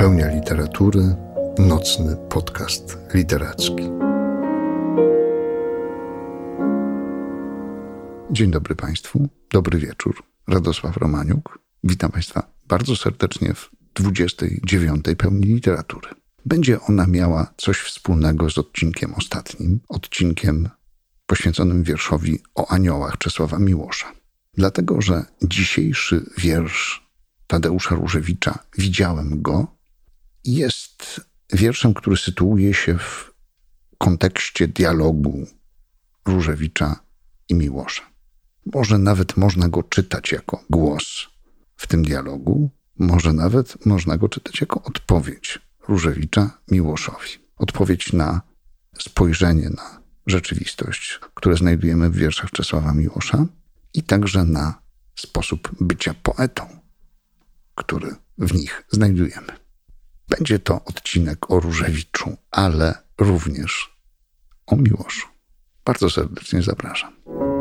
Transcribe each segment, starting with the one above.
Pełnia literatury, nocny podcast literacki. Dzień dobry Państwu, dobry wieczór. Radosław Romaniuk. Witam Państwa bardzo serdecznie w 29. Pełni literatury. Będzie ona miała coś wspólnego z odcinkiem ostatnim, odcinkiem poświęconym wierszowi o aniołach Czesława Miłosza. Dlatego, że dzisiejszy wiersz Tadeusza Różewicza „Widziałem go” jest wierszem, który sytuuje się w kontekście dialogu Różewicza i Miłosza. Może nawet można go czytać jako głos w tym dialogu, może nawet można go czytać jako odpowiedź Różewicza Miłoszowi. Odpowiedź na spojrzenie na rzeczywistość, które znajdujemy w wierszach Czesława Miłosza i także na sposób bycia poetą, który w nich znajdujemy. Będzie to odcinek o Różewiczu, ale również o Miłoszu. Bardzo serdecznie zapraszam.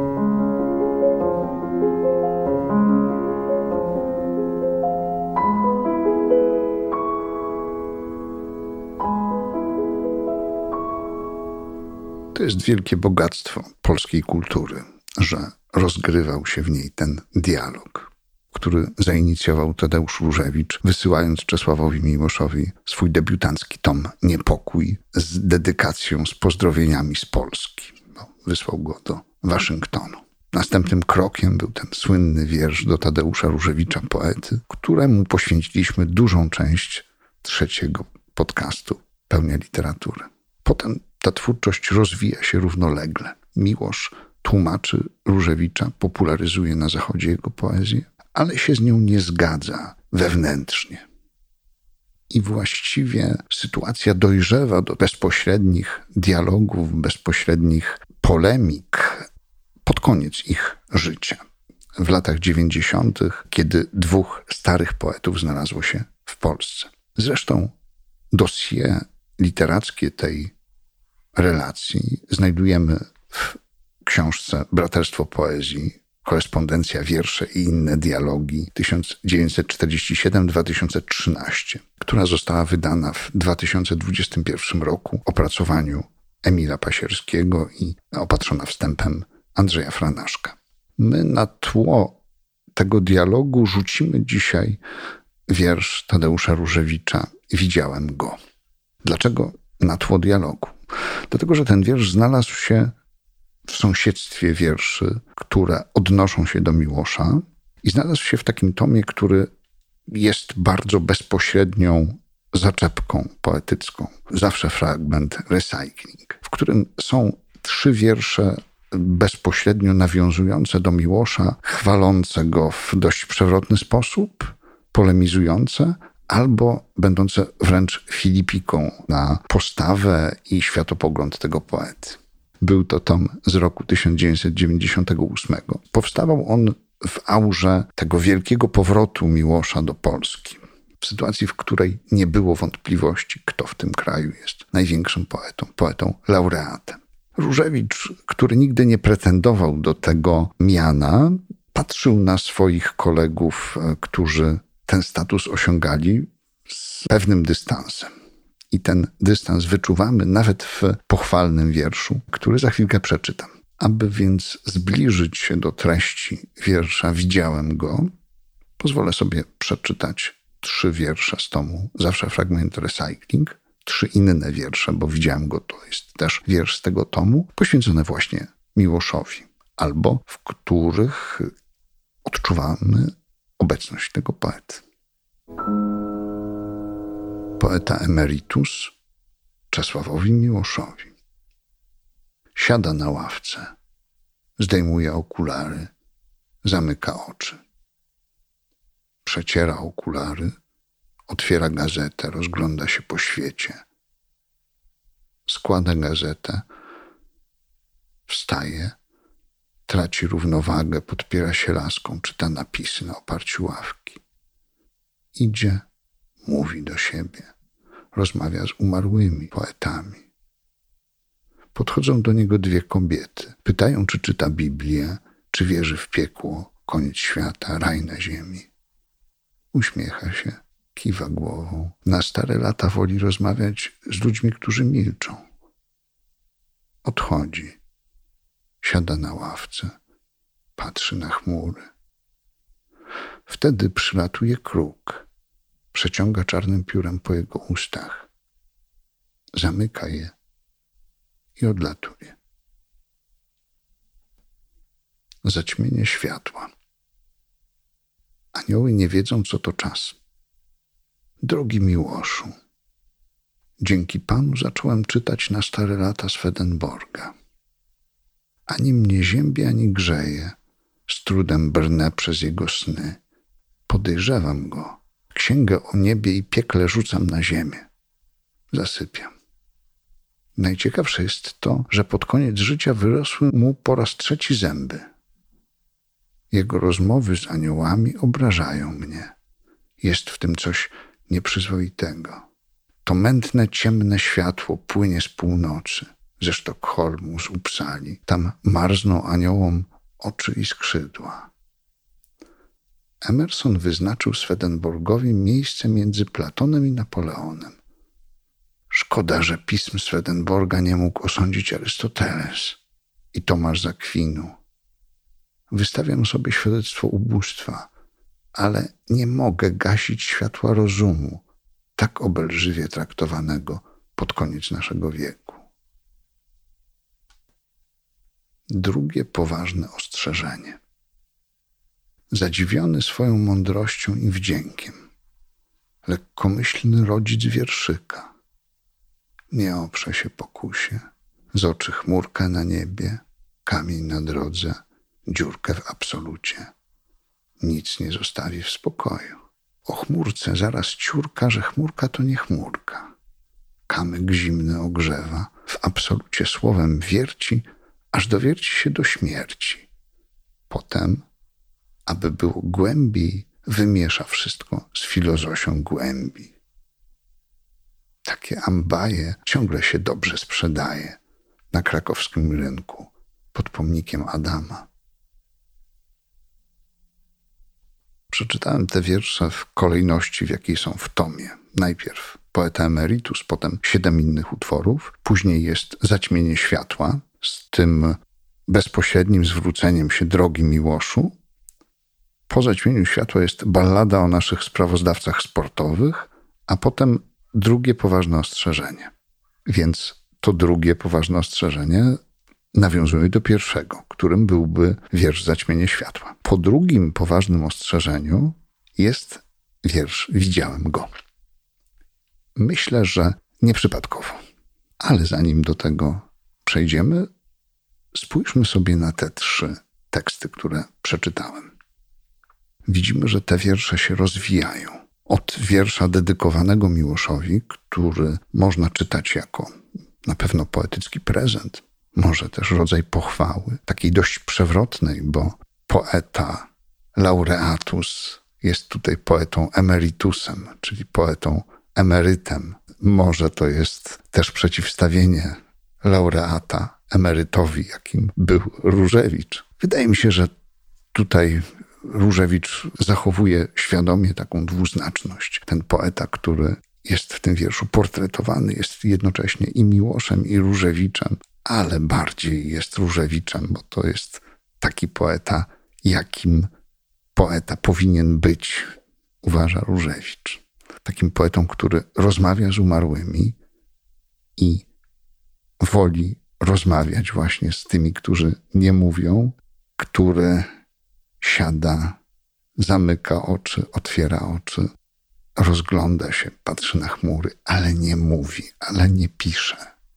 To jest wielkie bogactwo polskiej kultury, że rozgrywał się w niej ten dialog, który zainicjował Tadeusz Różewicz, wysyłając Czesławowi Miłoszowi swój debiutancki tom „Niepokój” z dedykacją, z pozdrowieniami z Polski. Wysłał go do Waszyngtonu. Następnym krokiem był ten słynny wiersz do Tadeusza Różewicza, poety, któremu poświęciliśmy dużą część trzeciego podcastu Pełnia literatury. Potem ta twórczość rozwija się równolegle. Miłosz tłumaczy Różewicza, popularyzuje na Zachodzie jego poezję, ale się z nią nie zgadza wewnętrznie. I właściwie sytuacja dojrzewa do bezpośrednich dialogów, bezpośrednich polemik pod koniec ich życia. W latach 90., kiedy dwóch starych poetów znalazło się w Polsce. Zresztą dossier literackie tej relacji znajdujemy w książce Braterstwo Poezji, Korespondencja, wiersze i inne dialogi 1947-2013, która została wydana w 2021 roku w opracowaniu Emila Pasierskiego i opatrzona wstępem Andrzeja Franaszka. My na tło tego dialogu rzucimy dzisiaj wiersz Tadeusza Różewicza „Widziałem go”. Dlaczego na tło dialogu? Dlatego, że ten wiersz znalazł się w sąsiedztwie wierszy, które odnoszą się do Miłosza i znalazł się w takim tomie, który jest bardzo bezpośrednią zaczepką poetycką. Zawsze fragment recycling, w którym są 3 wiersze bezpośrednio nawiązujące do Miłosza, chwalące go w dość przewrotny sposób, polemizujące, albo będące wręcz filipiką na postawę i światopogląd tego poety. Był to tom z roku 1998. Powstawał on w aurze tego wielkiego powrotu Miłosza do Polski. W sytuacji, w której nie było wątpliwości, kto w tym kraju jest największym poetą laureatem. Różewicz, który nigdy nie pretendował do tego miana, patrzył na swoich kolegów, którzy ten status osiągali, z pewnym dystansem. I ten dystans wyczuwamy nawet w pochwalnym wierszu, który za chwilkę przeczytam. Aby więc zbliżyć się do treści wiersza „Widziałem go”, pozwolę sobie przeczytać 3 wiersze z tomu Zawsze fragment recycling, 3 inne wiersze, bo „Widziałem go” to jest też wiersz z tego tomu, poświęcony właśnie Miłoszowi, albo w których odczuwamy obecność tego poety. Poeta emeritus Czesławowi Miłoszowi. Siada na ławce, zdejmuje okulary, zamyka oczy. Przeciera okulary, otwiera gazetę, rozgląda się po świecie. Składa gazetę, wstaje, traci równowagę, podpiera się laską, czyta napisy na oparciu ławki. Idzie, mówi do siebie, rozmawia z umarłymi poetami. Podchodzą do niego 2 kobiety. Pytają, czy czyta Biblię, czy wierzy w piekło, koniec świata, raj na ziemi. Uśmiecha się, kiwa głową. Na stare lata woli rozmawiać z ludźmi, którzy milczą. Odchodzi. Siada na ławce. Patrzy na chmury. Wtedy przylatuje kruk. Przeciąga czarnym piórem po jego ustach. Zamyka je i odlatuje. Zaćmienie światła. Anioły nie wiedzą, co to czas. Drogi Miłoszu, dzięki Panu zacząłem czytać na stare lata Swedenborga. Ani mnie ziębi, ani grzeje. Z trudem brnę przez jego sny. Podejrzewam go. Księgę o niebie i piekle rzucam na ziemię. Zasypiam. Najciekawsze jest to, że pod koniec życia wyrosły mu po raz 3 zęby. Jego rozmowy z aniołami obrażają mnie. Jest w tym coś nieprzyzwoitego. To mętne, ciemne światło płynie z północy, ze Sztokholmu, z Uppsali. Tam marzną aniołom oczy i skrzydła. Emerson wyznaczył Swedenborgowi miejsce między Platonem i Napoleonem. Szkoda, że pism Swedenborga nie mógł osądzić Arystoteles i Tomasz z Akwinu. Wystawiam sobie świadectwo ubóstwa, ale nie mogę gasić światła rozumu, tak obelżywie traktowanego pod koniec naszego wieku. Drugie poważne ostrzeżenie. Zadziwiony swoją mądrością i wdziękiem, lekkomyślny rodzic wierszyka nie oprze się pokusie, z oczy chmurkę na niebie, kamień na drodze, dziurkę w absolucie. Nic nie zostawi w spokoju. O chmurce zaraz ciurka, że chmurka to nie chmurka. Kamyk zimny ogrzewa, w absolucie słowem wierci, aż dowierci się do śmierci. Potem, aby było głębiej, wymiesza wszystko z filozofją głębi. Takie ambaje ciągle się dobrze sprzedaje na krakowskim rynku pod pomnikiem Adama. Przeczytałem te wiersze w kolejności, w jakiej są w tomie. Najpierw Poeta Emeritus, potem 7 innych utworów. Później jest Zaćmienie światła z tym bezpośrednim zwróceniem się Drogi Miłoszu. Po Zaćmieniu światła jest ballada o naszych sprawozdawcach sportowych, a potem drugie poważne ostrzeżenie. Więc to drugie poważne ostrzeżenie nawiązuje do pierwszego, którym byłby wiersz Zaćmienie światła. Po drugim poważnym ostrzeżeniu jest wiersz Widziałem go. Myślę, że nieprzypadkowo. Ale zanim do tego przejdziemy, spójrzmy sobie na te 3 teksty, które przeczytałem. Widzimy, że te wiersze się rozwijają. Od wiersza dedykowanego Miłoszowi, który można czytać jako na pewno poetycki prezent, może też rodzaj pochwały, takiej dość przewrotnej, bo poeta laureatus jest tutaj poetą emeritusem, czyli poetą emerytem. Może to jest też przeciwstawienie laureata emerytowi, jakim był Różewicz. Wydaje mi się, że tutaj Różewicz zachowuje świadomie taką dwuznaczność. Ten poeta, który jest w tym wierszu portretowany, jest jednocześnie i Miłoszem, i Różewiczem, ale bardziej jest Różewiczem, bo to jest taki poeta, jakim poeta powinien być, uważa Różewicz. Takim poetą, który rozmawia z umarłymi i woli rozmawiać właśnie z tymi, którzy nie mówią, który siada, zamyka oczy, otwiera oczy, rozgląda się, patrzy na chmury, ale nie mówi, ale nie pisze.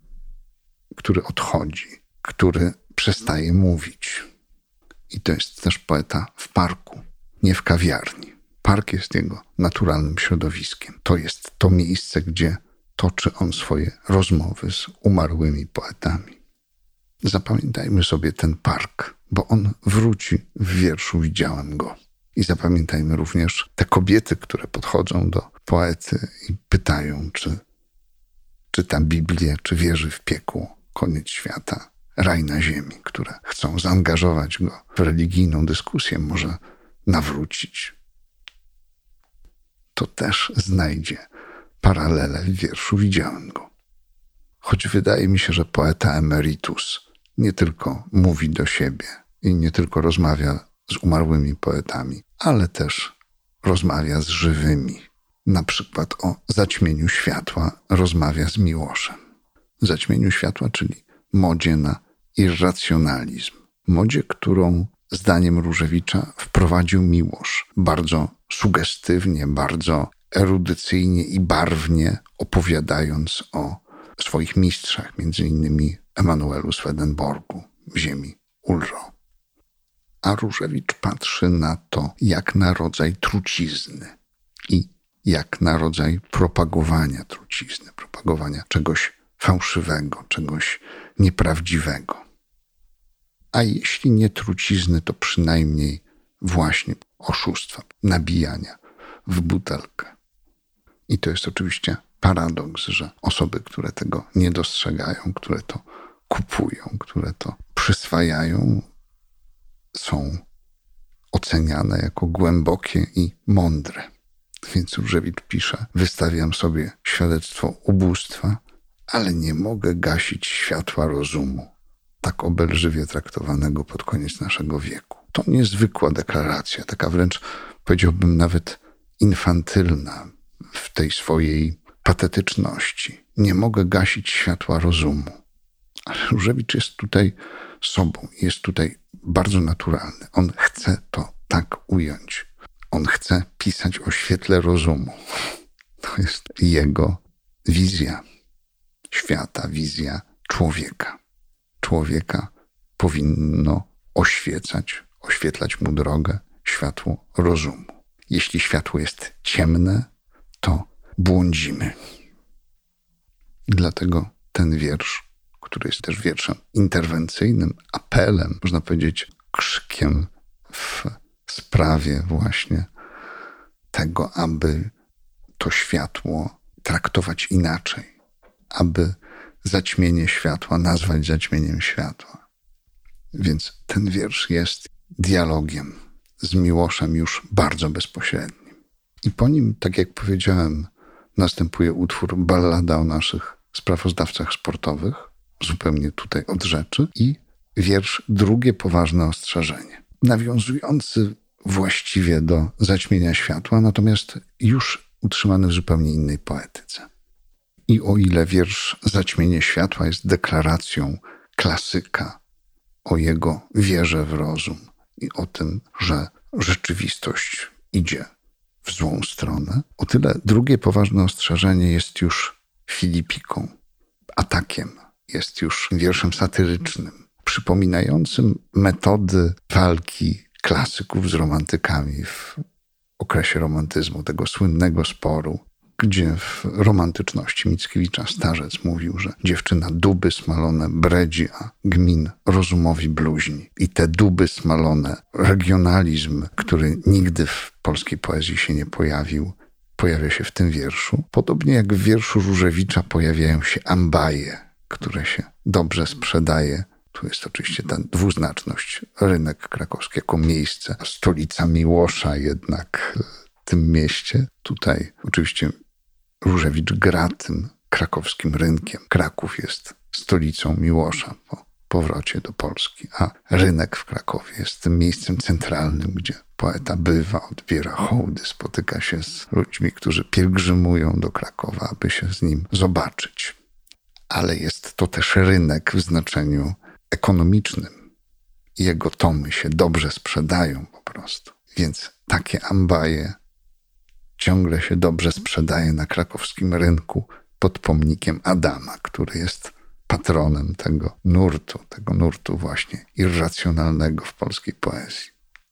Który odchodzi, który przestaje mówić. I to jest też poeta w parku, nie w kawiarni. Park jest jego naturalnym środowiskiem. To jest to miejsce, gdzie toczy on swoje rozmowy z umarłymi poetami. Zapamiętajmy sobie ten park, bo on wróci w wierszu Widziałem go. I zapamiętajmy również te kobiety, które podchodzą do poety i pytają, czy czyta Biblię, czy wierzy w piekło, koniec świata, raj na ziemi, które chcą zaangażować go w religijną dyskusję, może nawrócić. to też znajdzie paralele w wierszu Widziałem go. Choć wydaje mi się, że poeta emeritus nie tylko mówi do siebie i nie tylko rozmawia z umarłymi poetami, ale też rozmawia z żywymi. Na przykład o zaćmieniu światła rozmawia z Miłoszem. Zaćmieniu światła, czyli modzie na irracjonalizm. Modzie, którą zdaniem Różewicza wprowadził Miłosz, bardzo sugestywnie, bardzo erudycyjnie i barwnie opowiadając o swoich mistrzach, między innymi Emanuelu Swedenborgu w ziemi Ulro. A Różewicz patrzy na to jak na rodzaj trucizny i jak na rodzaj propagowania trucizny, propagowania czegoś fałszywego, czegoś nieprawdziwego. A jeśli nie trucizny, to przynajmniej właśnie oszustwa, nabijania w butelkę. I to jest oczywiście paradoks, że osoby, które tego nie dostrzegają, które to kupują, które to przyswajają, są oceniane jako głębokie i mądre. Więc Różewicz pisze: wystawiam sobie świadectwo ubóstwa, ale nie mogę gasić światła rozumu, tak obelżywie traktowanego pod koniec naszego wieku. To niezwykła deklaracja, taka wręcz, powiedziałbym, nawet infantylna w tej swojej patetyczności. Nie mogę gasić światła rozumu. Ale Różewicz jest tutaj sobą, jest tutaj bardzo naturalny. On chce to tak ująć. On chce pisać o świetle rozumu. To jest jego wizja świata, wizja człowieka. Człowieka powinno oświetlać mu drogę światło rozumu. Jeśli światło jest ciemne, to błądzimy. Dlatego ten wiersz, który jest też wierszem interwencyjnym, apelem, można powiedzieć krzykiem w sprawie właśnie tego, aby to światło traktować inaczej, aby zaćmienie światła nazwać zaćmieniem światła. Więc ten wiersz jest dialogiem z Miłoszem już bardzo bezpośrednim. I po nim, tak jak powiedziałem, następuje utwór Ballada o naszych sprawozdawcach sportowych, zupełnie tutaj od rzeczy, i wiersz Drugie poważne ostrzeżenie, nawiązujący właściwie do zaćmienia światła, natomiast już utrzymany w zupełnie innej poetyce. I o ile wiersz Zaćmienie światła jest deklaracją klasyka o jego wierze w rozum i o tym, że rzeczywistość idzie w złą stronę, o tyle Drugie poważne ostrzeżenie jest już filipiką, atakiem, jest już wierszem satyrycznym, przypominającym metody walki klasyków z romantykami w okresie romantyzmu, tego słynnego sporu, gdzie w romantyczności Mickiewicza starzec mówił, że dziewczyna duby smalone bredzi, a gmin rozumowi bluźni. I te duby smalone, regionalizm, który nigdy w polskiej poezji się nie pojawił, pojawia się w tym wierszu. Podobnie jak w wierszu Różewicza pojawiają się ambaje, które się dobrze sprzedaje. Tu jest oczywiście ta dwuznaczność. Rynek krakowski jako miejsce, stolica Miłosza jednak w tym mieście. Tutaj oczywiście Różewicz gra tym krakowskim rynkiem. Kraków jest stolicą Miłosza po powrocie do Polski, a rynek w Krakowie jest tym miejscem centralnym, gdzie poeta bywa, odbiera hołdy, spotyka się z ludźmi, którzy pielgrzymują do Krakowa, aby się z nim zobaczyć. Ale jest to też rynek w znaczeniu ekonomicznym. Jego tomy się dobrze sprzedają po prostu. Więc takie ambaje ciągle się dobrze sprzedaje na krakowskim rynku pod pomnikiem Adama, który jest patronem tego nurtu właśnie irracjonalnego w polskiej poezji.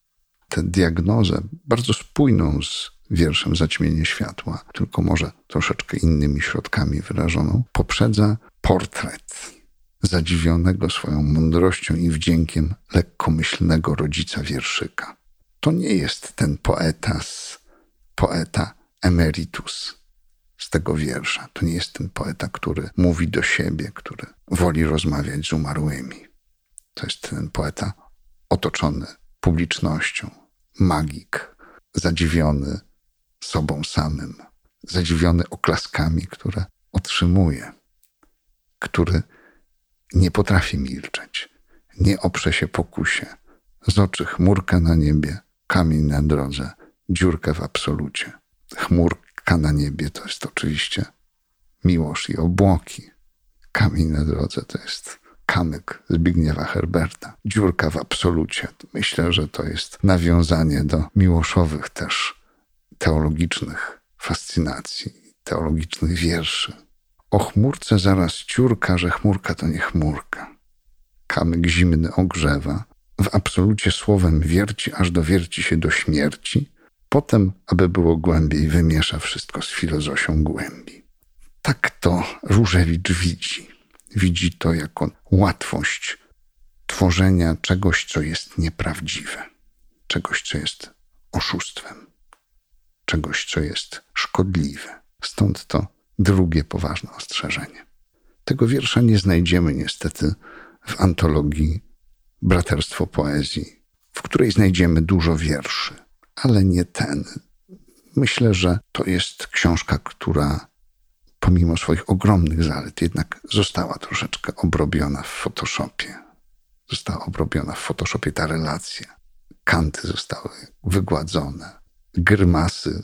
Tę diagnozę, bardzo spójną z wierszem Zaćmienie światła, tylko może troszeczkę innymi środkami wyrażoną, poprzedza portret zadziwionego swoją mądrością i wdziękiem lekkomyślnego rodzica wierszyka. To nie jest ten poeta emeritus z tego wiersza. To nie jest ten poeta, który mówi do siebie, który woli rozmawiać z umarłymi. To jest ten poeta otoczony publicznością, magik, zadziwiony sobą samym, zadziwiony oklaskami, które otrzymuje, który nie potrafi milczeć, nie oprze się pokusie, z oczy chmurka na niebie, kamień na drodze, dziurkę w absolucie. Chmurka na niebie to jest oczywiście Miłosz i obłoki. Kamień na drodze to jest kamyk Zbigniewa Herberta. Dziurka w absolucie. Myślę, że to jest nawiązanie do miłoszowych też teologicznych fascynacji, teologicznych wierszy. O chmurce zaraz ciurka, że chmurka to nie chmurka. Kamyk zimny ogrzewa, w absolucie słowem wierci, aż dowierci się do śmierci. Potem, aby było głębiej, wymiesza wszystko z filozofą głębi. Tak to Różewicz widzi. Widzi to jako łatwość tworzenia czegoś, co jest nieprawdziwe. Czegoś, co jest oszustwem. Czegoś, co jest szkodliwe. Stąd to drugie poważne ostrzeżenie. Tego wiersza nie znajdziemy niestety w antologii Braterstwo Poezji, w której znajdziemy dużo wierszy, ale nie ten. Myślę, że to jest książka, która pomimo swoich ogromnych zalet jednak została troszeczkę obrobiona w Photoshopie. Została obrobiona w Photoshopie ta relacja. Kanty zostały wygładzone. Grymasy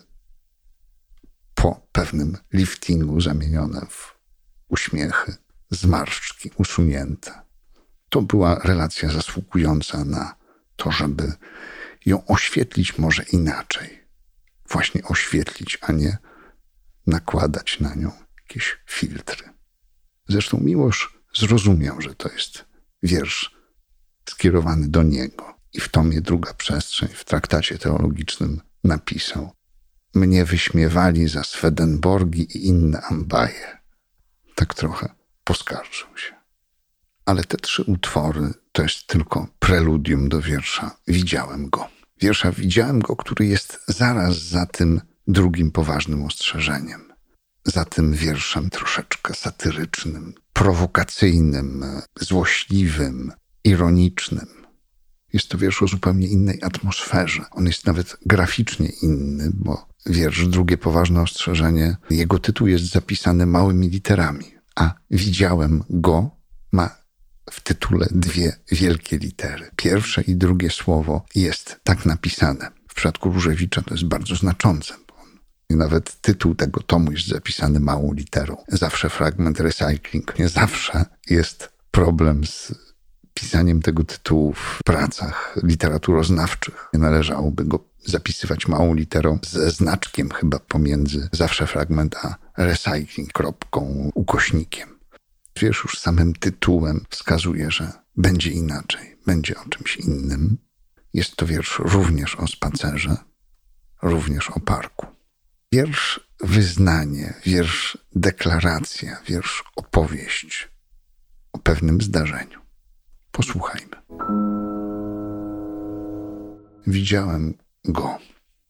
po pewnym liftingu zamienione w uśmiechy, zmarszczki usunięte. To była relacja zasługująca na to, żeby ją oświetlić może inaczej. Właśnie oświetlić, a nie nakładać na nią jakieś filtry. Zresztą Miłosz zrozumiał, że to jest wiersz skierowany do niego. I w tomie Druga Przestrzeń, w traktacie teologicznym napisał: mnie wyśmiewali za Swedenborgi i inne ambaje. Tak trochę poskarżył się. Ale te 3 utwory to jest tylko preludium do wiersza Widziałem go. Wiersza Widziałem go, który jest zaraz za tym drugim poważnym ostrzeżeniem. Za tym wierszem troszeczkę satyrycznym, prowokacyjnym, złośliwym, ironicznym. Jest to wiersz o zupełnie innej atmosferze. On jest nawet graficznie inny, bo wiersz Drugie poważne ostrzeżenie, jego tytuł jest zapisany małymi literami, a Widziałem go ma w tytule 2 wielkie litery. Pierwsze i drugie słowo jest tak napisane. W przypadku Różewicza to jest bardzo znaczące, bo nawet tytuł tego tomu jest zapisany małą literą. Zawsze fragment recycling. Nie zawsze jest problem z pisaniem tego tytułu w pracach literaturoznawczych. Nie należałoby go zapisywać małą literą ze znaczkiem chyba pomiędzy zawsze fragment a recycling, kropką, ukośnikiem. Wiersz już samym tytułem wskazuje, że będzie inaczej, będzie o czymś innym. Jest to wiersz również o spacerze, również o parku. Wiersz wyznanie, wiersz deklaracja, wiersz opowieść o pewnym zdarzeniu. Posłuchajmy. Widziałem go.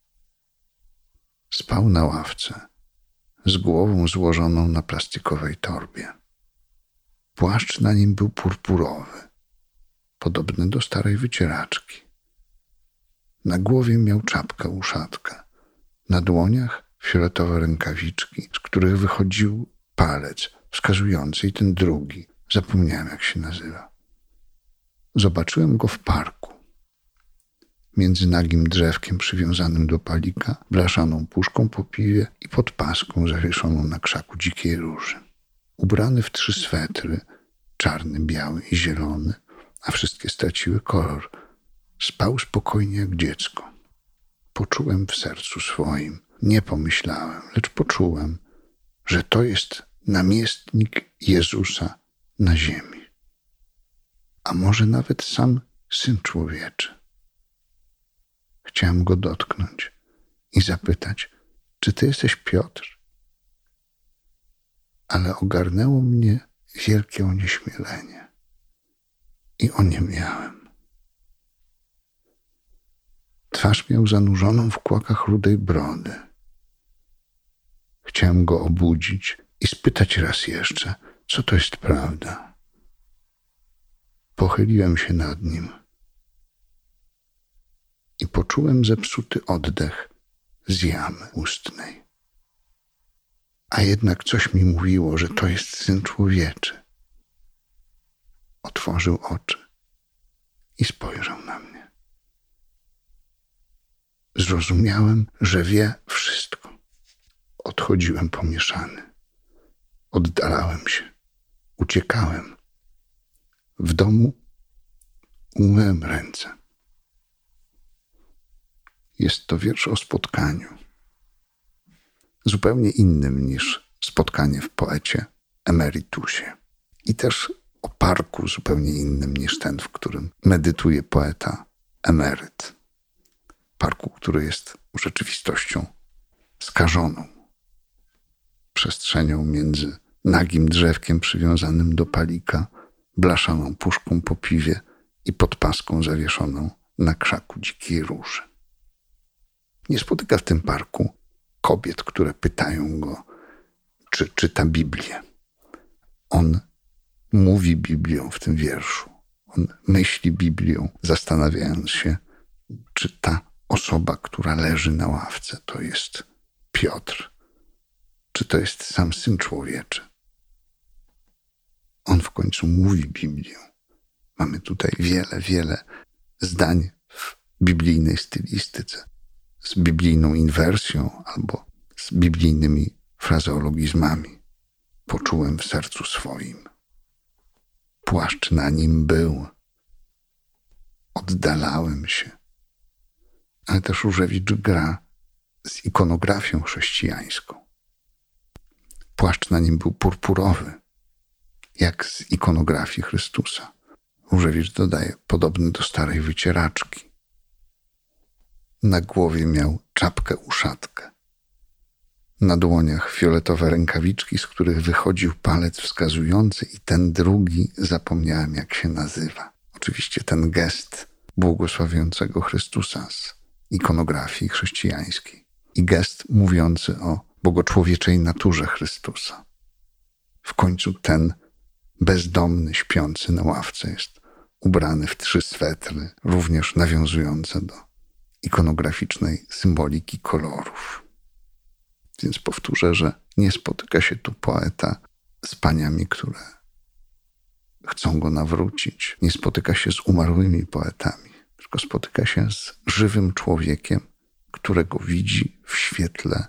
Spał na ławce, z głową złożoną na plastikowej torbie. Płaszcz na nim był purpurowy, podobny do starej wycieraczki. Na głowie miał czapkę uszatka, na dłoniach fioletowe rękawiczki, z których wychodził palec wskazujący i ten drugi. Zapomniałem, jak się nazywa. Zobaczyłem go w parku. Między nagim drzewkiem przywiązanym do palika, blaszaną puszką po piwie i podpaską zawieszoną na krzaku dzikiej róży. Ubrany w 3 swetry, czarny, biały i zielony, a wszystkie straciły kolor, spał spokojnie jak dziecko. Poczułem w sercu swoim, nie pomyślałem, lecz poczułem, że to jest namiestnik Jezusa na ziemi. A może nawet sam Syn Człowieczy. Chciałem go dotknąć i zapytać, czy ty jesteś Piotr? Ale ogarnęło mnie wielkie onieśmielenie i oniemiałem. Twarz miał zanurzoną w kłakach rudej brody. Chciałem go obudzić i spytać raz jeszcze, co to jest prawda. Pochyliłem się nad nim i poczułem zepsuty oddech z jamy ustnej. A jednak coś mi mówiło, że to jest Syn Człowieczy. Otworzył oczy i spojrzał na mnie. Zrozumiałem, że wie wszystko. Odchodziłem pomieszany. Oddalałem się. Uciekałem. W domu umyłem ręce. Jest to wiersz o spotkaniu. Zupełnie innym niż spotkanie w poecie emeritusie. I też o parku zupełnie innym niż ten, w którym medytuje poeta emeryt. Parku, który jest rzeczywistością skażoną. Przestrzenią między nagim drzewkiem przywiązanym do palika, blaszaną puszką po piwie i podpaską zawieszoną na krzaku dzikiej róży. Nie spotyka w tym parku kobiet, które pytają go, czy czyta Biblię. On mówi Biblią w tym wierszu. On myśli Biblią, zastanawiając się, czy ta osoba, która leży na ławce, to jest Piotr, czy to jest sam Syn Człowieczy. On w końcu mówi Biblię. Mamy tutaj wiele zdań w biblijnej stylistyce, z biblijną inwersją albo z biblijnymi frazeologizmami. Poczułem w sercu swoim. Płaszcz na nim był. Oddalałem się. Ale też Różewicz gra z ikonografią chrześcijańską. Płaszcz na nim był purpurowy, jak z ikonografii Chrystusa. Różewicz dodaje, podobny do starej wycieraczki. Na głowie miał czapkę uszatkę. Na dłoniach fioletowe rękawiczki, z których wychodził palec wskazujący i ten drugi, zapomniałem jak się nazywa. Oczywiście ten gest błogosławiącego Chrystusa z ikonografii chrześcijańskiej i gest mówiący o bogoczłowieczej naturze Chrystusa. W końcu ten bezdomny, śpiący na ławce jest ubrany w 3 swetry, również nawiązujące do ikonograficznej symboliki kolorów. Więc powtórzę, że nie spotyka się tu poeta z paniami, które chcą go nawrócić. Nie spotyka się z umarłymi poetami, tylko spotyka się z żywym człowiekiem, którego widzi w świetle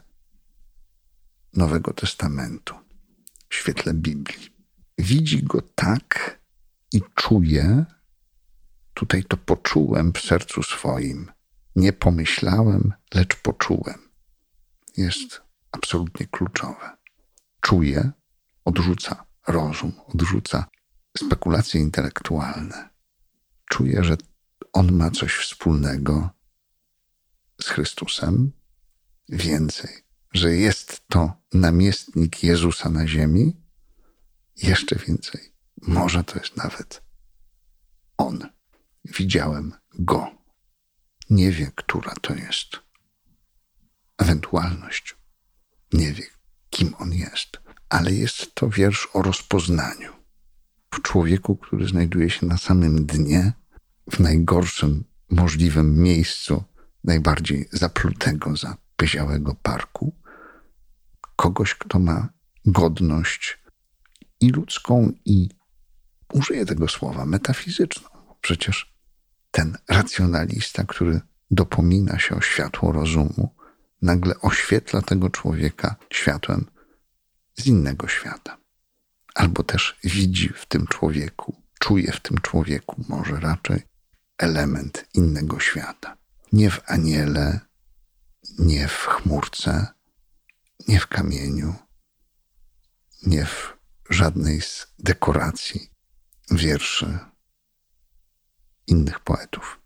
Nowego Testamentu, w świetle Biblii. Widzi go tak i czuje, tutaj to poczułem w sercu swoim. Nie pomyślałem, lecz poczułem. Jest absolutnie kluczowe. Czuje, odrzuca rozum, odrzuca spekulacje intelektualne. Czuje, że on ma coś wspólnego z Chrystusem. Więcej, że jest to namiestnik Jezusa na ziemi. Jeszcze więcej, może to jest nawet on. Widziałem go. Nie wie, która to jest ewentualność. Nie wie, kim on jest. Ale jest to wiersz o rozpoznaniu. W człowieku, który znajduje się na samym dnie, w najgorszym możliwym miejscu, najbardziej zaplutego, zapyziałego parku. Kogoś, kto ma godność i ludzką, i użyję tego słowa, metafizyczną. Przecież ten racjonalista, który dopomina się o światło rozumu, nagle oświetla tego człowieka światłem z innego świata. Albo też widzi w tym człowieku, czuje w tym człowieku może raczej element innego świata. Nie w aniele, nie w chmurce, nie w kamieniu, nie w żadnej z dekoracji wierszy innych poetów.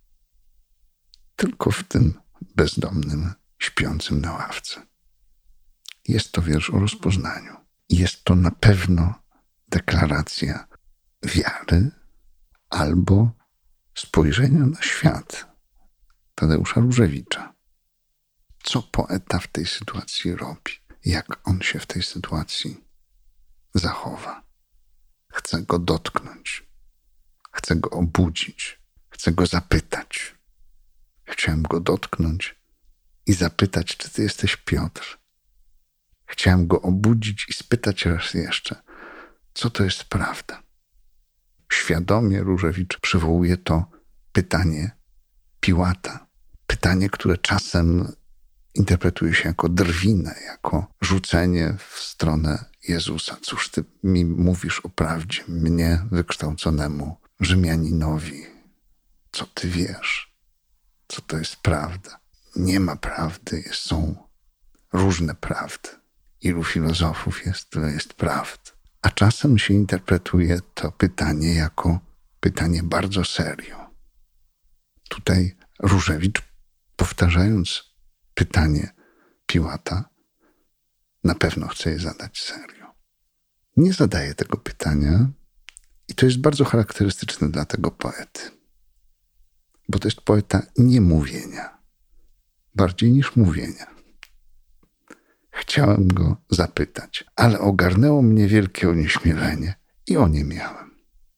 Tylko w tym bezdomnym, śpiącym na ławce. Jest to wiersz o rozpoznaniu. Jest to na pewno deklaracja wiary albo spojrzenia na świat Tadeusza Różewicza. Co poeta w tej sytuacji robi? Jak on się w tej sytuacji zachowa? Chcę go dotknąć. Chcę go obudzić. Chcę go zapytać. Chciałem go dotknąć i zapytać, czy ty jesteś Piotr. Chciałem go obudzić i spytać raz jeszcze, co to jest prawda. Świadomie Różewicz przywołuje to pytanie Piłata. Pytanie, które czasem interpretuje się jako drwinę, jako rzucenie w stronę Jezusa. Cóż ty mi mówisz o prawdzie, mnie wykształconemu Rzymianinowi? Co ty wiesz? Co to jest prawda? Nie ma prawdy, są różne prawdy. Ilu filozofów jest, tyle jest prawd. A czasem się interpretuje to pytanie jako pytanie bardzo serio. Tutaj Różewicz, powtarzając pytanie Piłata, na pewno chce je zadać serio. Nie zadaje tego pytania i to jest bardzo charakterystyczne dla tego poety. Bo to jest poeta niemówienia, bardziej niż mówienia. Chciałem go zapytać, ale ogarnęło mnie wielkie onieśmielenie i o nie miałem.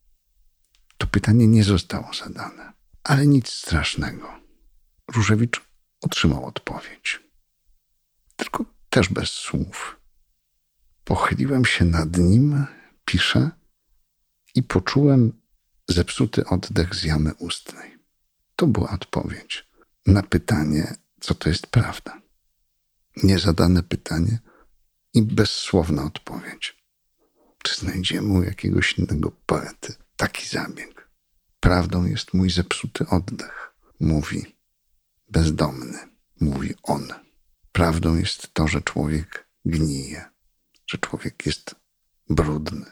To pytanie nie zostało zadane, ale nic strasznego. Różewicz otrzymał odpowiedź. Tylko też bez słów. Pochyliłem się nad nim, pisze, i poczułem zepsuty oddech z jamy ustnej. To była odpowiedź na pytanie, co to jest prawda. Niezadane pytanie i bezsłowna odpowiedź. Czy znajdziemy u jakiegoś innego poety taki zabieg? Prawdą jest mój zepsuty oddech, mówi bezdomny, mówi on. Prawdą jest to, że człowiek gnije, że człowiek jest brudny,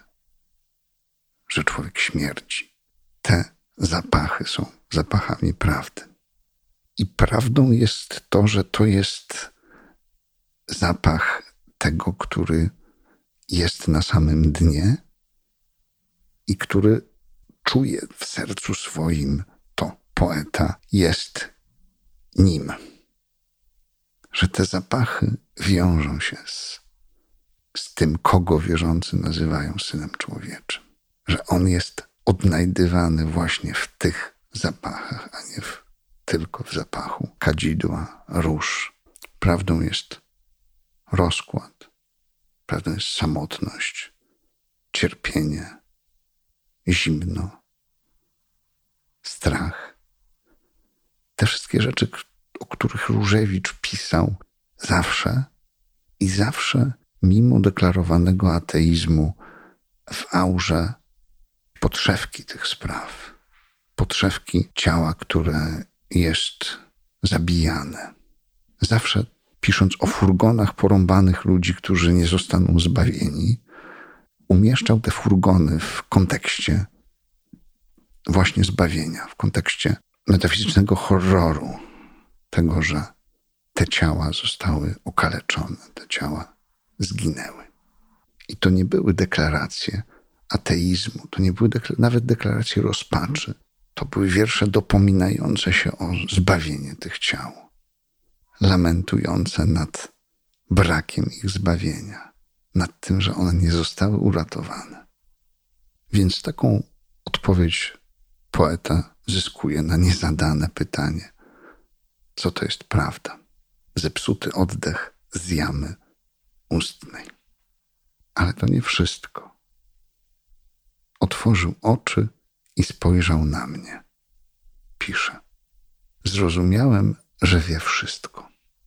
że człowiek śmierci. Te zapachy są zapachami prawdy. I prawdą jest to, że to jest zapach tego, który jest na samym dnie i który czuje w sercu swoim, to poeta jest nim. Że te zapachy wiążą się z tym, kogo wierzący nazywają Synem Człowieczym. Że on jest odnajdywany właśnie w tych zapachach, a nie tylko w zapachu kadzidła, róż. Prawdą jest rozkład, prawdą jest samotność, cierpienie, zimno, strach. Te wszystkie rzeczy, o których Różewicz pisał zawsze i zawsze, mimo deklarowanego ateizmu, w aurze podszewki tych spraw, podszewki ciała, które jest zabijane. Zawsze pisząc o furgonach porąbanych ludzi, którzy nie zostaną zbawieni, umieszczał te furgony w kontekście właśnie zbawienia, w kontekście metafizycznego horroru tego, że te ciała zostały okaleczone, te ciała zginęły. I to nie były deklaracje ateizmu, to nie były nawet deklaracje rozpaczy. To były wiersze dopominające się o zbawienie tych ciał, lamentujące nad brakiem ich zbawienia, nad tym, że one nie zostały uratowane. Więc taką odpowiedź poeta zyskuje na niezadane pytanie, co to jest prawda? Zepsuty oddech z jamy ustnej. Ale to nie wszystko. Otworzył oczy i spojrzał na mnie. Pisze. Zrozumiałem, że wie wszystko.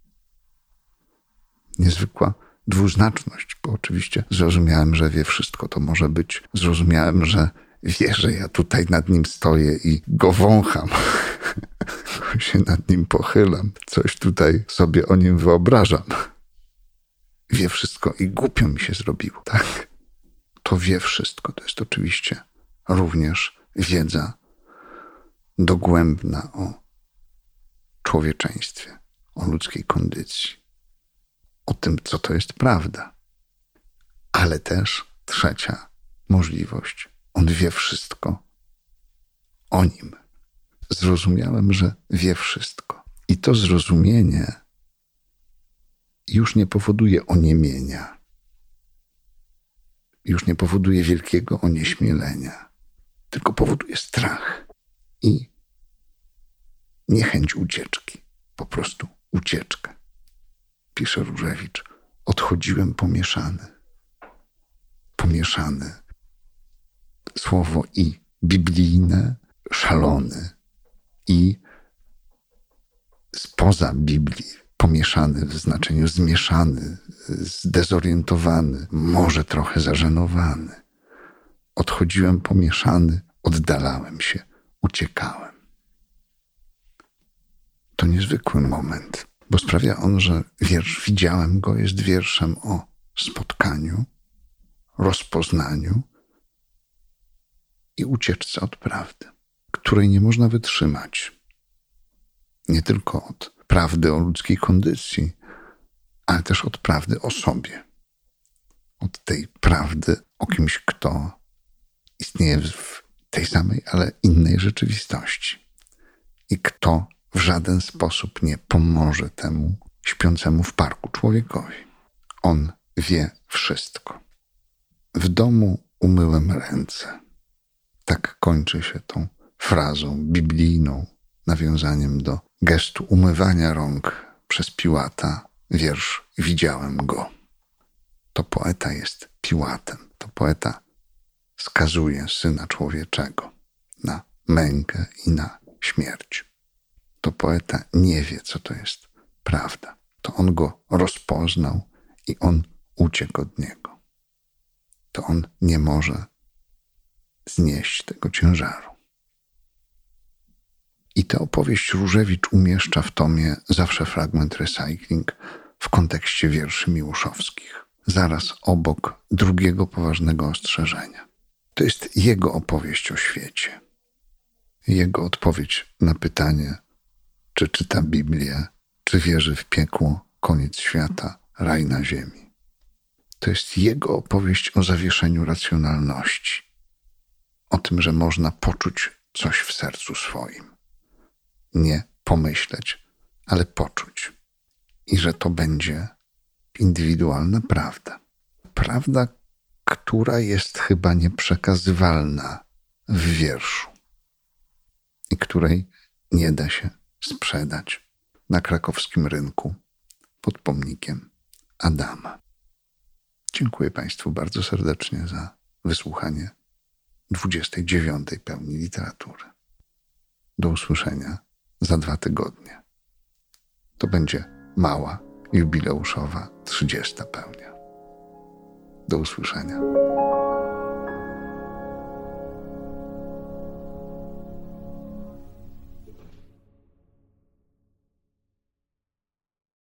Niezwykła dwuznaczność, bo oczywiście zrozumiałem, że wie wszystko. To może być zrozumiałem, że wie, że ja tutaj nad nim stoję i go wącham. się nad nim pochylam. Coś tutaj sobie o nim wyobrażam. Wie wszystko i głupio mi się zrobiło, tak? To wie wszystko. To jest oczywiście również wiedza dogłębna o człowieczeństwie, o ludzkiej kondycji, o tym, co to jest prawda. Ale też trzecia możliwość. On wie wszystko o nim. Zrozumiałem, że wie wszystko. I to zrozumienie już nie powoduje oniemienia. Już nie powoduje wielkiego onieśmielenia. Tylko powoduje strach i niechęć ucieczki. Po prostu ucieczkę. pisze Różewicz, odchodziłem pomieszany. Pomieszany. Słowo i biblijne, szalony, i spoza Biblii pomieszany w znaczeniu zmieszany, zdezorientowany, może trochę zażenowany. Odchodziłem pomieszany, oddalałem się, uciekałem. To niezwykły moment, bo sprawia on, że wiersz Widziałem go jest wierszem o spotkaniu, rozpoznaniu i ucieczce od prawdy, której nie można wytrzymać. Nie tylko od prawdy o ludzkiej kondycji, ale też od prawdy o sobie. Od tej prawdy o kimś, kto istnieje w tej samej, ale innej rzeczywistości. I kto w żaden sposób nie pomoże temu śpiącemu w parku człowiekowi. On wie wszystko. W domu umyłem ręce. Tak kończy się tą frazą biblijną, nawiązaniem do gestu umywania rąk przez Piłata wiersz Widziałem go. To poeta jest Piłatem. To poeta skazuje Syna Człowieczego na mękę i na śmierć. To poeta nie wie, co to jest prawda. To on go rozpoznał i on uciekł od niego. To on nie może znieść tego ciężaru. I tę opowieść Różewicz umieszcza w tomie Zawsze fragment recycling w kontekście wierszy miłoszowskich, zaraz obok drugiego poważnego ostrzeżenia. To jest jego opowieść o świecie. Jego odpowiedź na pytanie, czy czyta Biblię, czy wierzy w piekło, koniec świata, raj na ziemi. To jest jego opowieść o zawieszeniu racjonalności, o tym, że można poczuć coś w sercu swoim. Nie pomyśleć, ale poczuć. I że to będzie indywidualna prawda. Prawda, która jest chyba nieprzekazywalna w wierszu i której nie da się sprzedać na krakowskim rynku pod pomnikiem Adama. Dziękuję Państwu bardzo serdecznie za wysłuchanie 29. pełni literatury. Do usłyszenia za 2 tygodnie. To będzie mała, jubileuszowa 30. pełnia. Do usłyszenia.